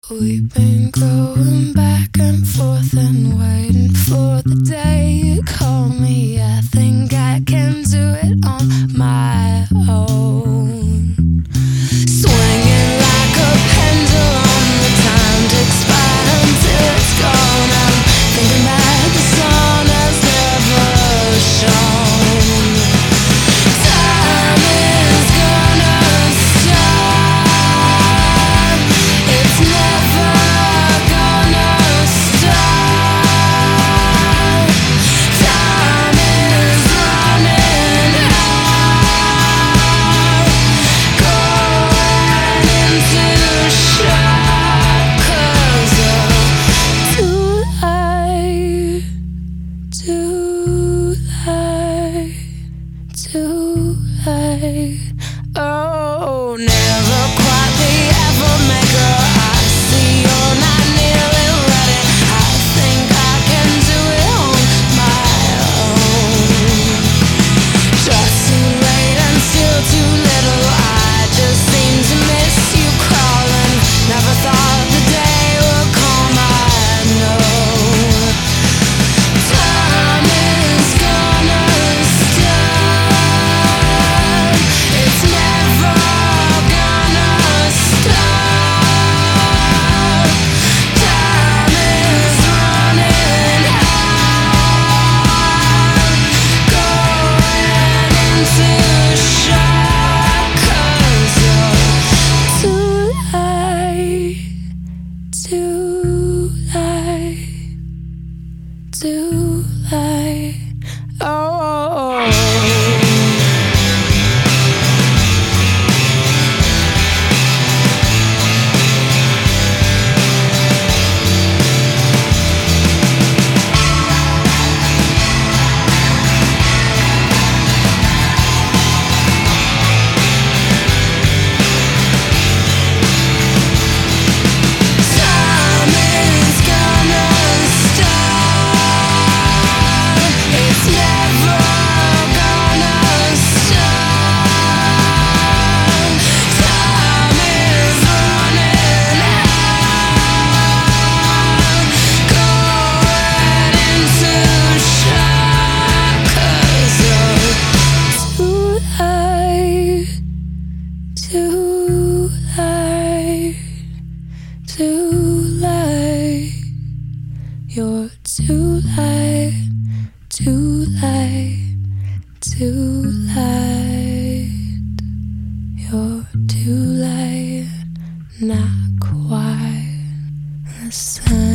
We've been going back and forth and waiting for the day you call me. I think I can do it on my own. Swinging like a pendulum, the time ticks by until it's gone. I'm thinking that the sun has never shone. Time is gonna stop. It's never gonna stop. Time is running out, going into shock 'cause of too late, too late, too late. Oh, never quite the ever maker. I see you're not nearly ready. I think I can do it on my own. Just too late and still too little. I just seem to miss you crawling. Never thought the day would come. I know time is gonna stop. It's never gonna stop. Time is running out, going into shock 'cause you're too late, too late, too late. Oh. Time is gonna stop. It's never gonna stop. Time is running out, going into shock 'cause you're too late, too late, too late. You're too late, too late, too late. You're too late, not quite the same.